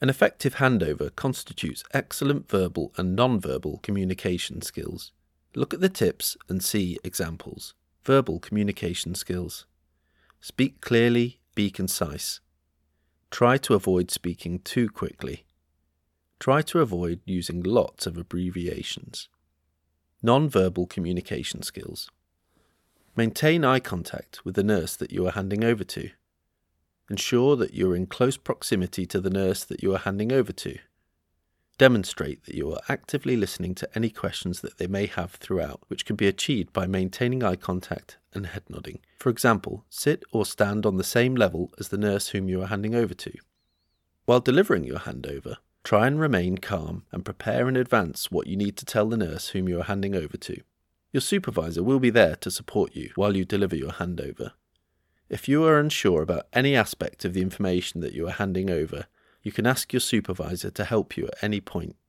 An effective handover constitutes excellent verbal and non-verbal communication skills. Look at the tips and see examples. Verbal communication skills. Speak clearly, be concise. Try to avoid speaking too quickly. Try to avoid using lots of abbreviations. Non-verbal communication skills. Maintain eye contact with the nurse that you are handing over to. Ensure that you are in close proximity to the nurse that you are handing over to. Demonstrate that you are actively listening to any questions that they may have throughout, which can be achieved by maintaining eye contact and head nodding. For example, sit or stand on the same level as the nurse whom you are handing over to. While delivering your handover, try and remain calm and prepare in advance what you need to tell the nurse whom you are handing over to. Your supervisor will be there to support you while you deliver your handover. If you are unsure about any aspect of the information that you are handing over, you can ask your supervisor to help you at any point.